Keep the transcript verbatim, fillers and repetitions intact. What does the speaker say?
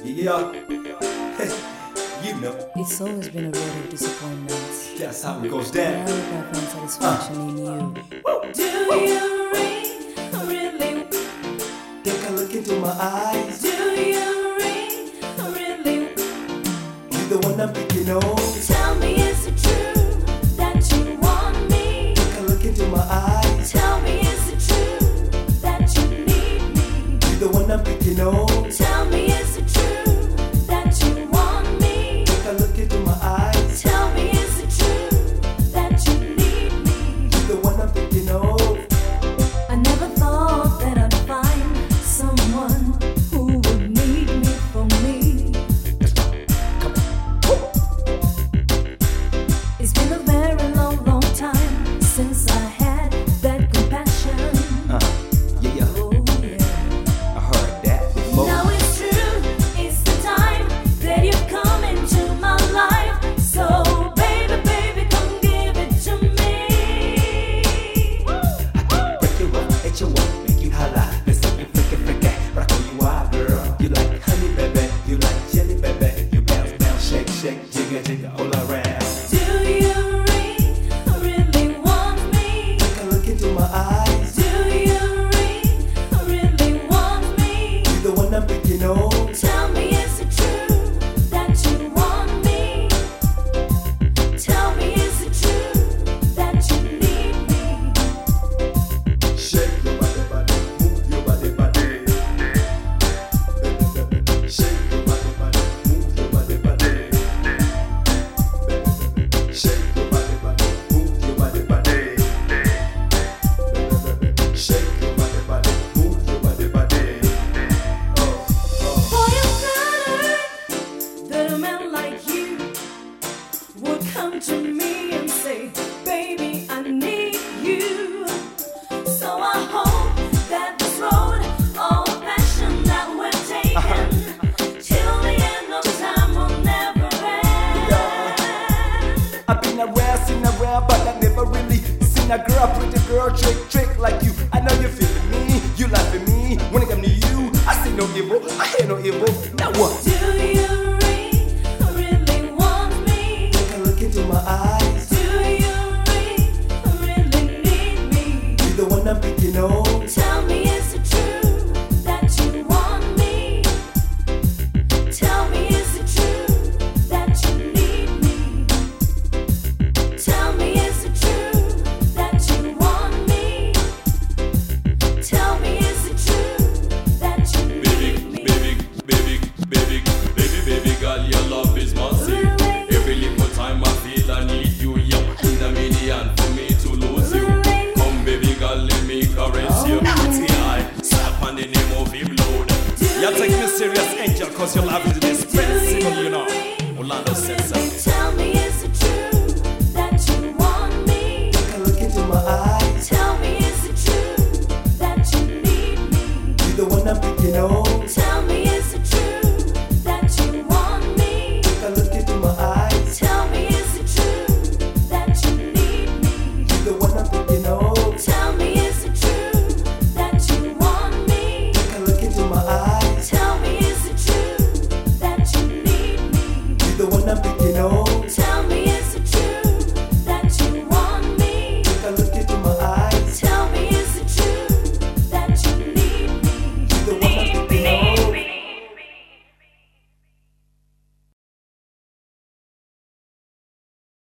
Yeah, you know, It's always been a road of disappointments. that's how it goes down. Now I find satisfaction in you. Do you really, really, Take a look into my eyes. do you really, really, You're the one I'm thinking of. tell me is it true that you want me? Take a look into my eyes. Tell me is it true that you need me? You're the one I'm thinking of. Tell me is it true that you want me? Take a look into my eyes. Tell me is it true that you need me? You're the one I'm thinking of. I never thought that I'd find someone who would need me for me. It's been a very long, long time since I had that compassion. Uh, yeah, yeah, Oh yeah. I heard that before. Now it's true, it's the time that you've come into my life. So baby, baby, come give it to me. Break you up, hit you up, make you holla. Listen, you freaking freaking, but I call you wild girl. You like honey, baby, you like jelly, baby. You bounce, bounce, shake, shake, jigga, jigga, all around. Do you really, really want me? Take a look into my eyes. Do you really, really want me? You're the one I'm thinking of. Tell me is it true that you want me? Tell me is it true that you need me? Shake your body, body, move your body, body. Shake your body, body, move your body, body. Shake your body, body, move your body, body. Shake your body, body, move your body, body. Oh, oh. Boy, I'm flattered that a man like you would come to me and say, baby, I need you. So I hope that this road of passion that we're taking till the end of time will never end. I've been around, seen around, but I never really seen a girl, pretty girl, trick, trick like you. I know you're feeling me, you laughing me. When it come to you, I see no evil, I hear no evil. Now what? Do you really, really want me? Take a look into my eyes. Do you really, really need me? You're the one I'm thinking of. Tell me is it true that you want me? Tell me is it true that you need me? Tell me is it true that you want me? Tell me is it true that you Baby, need me? baby, baby, baby, baby, baby girl, your love is massive. Every little time I feel I need you, you're in a million for me to lose you. Come, baby girl, let me caress you. T I slap on the name of him, Lord. You take me serious, angel, cause your love is dispensable, you know. Orlando says so. Tell me is it true that you want me? Take a look into my eyes. Tell me is it true that you need me? You're the one I'm thinking of. Tell me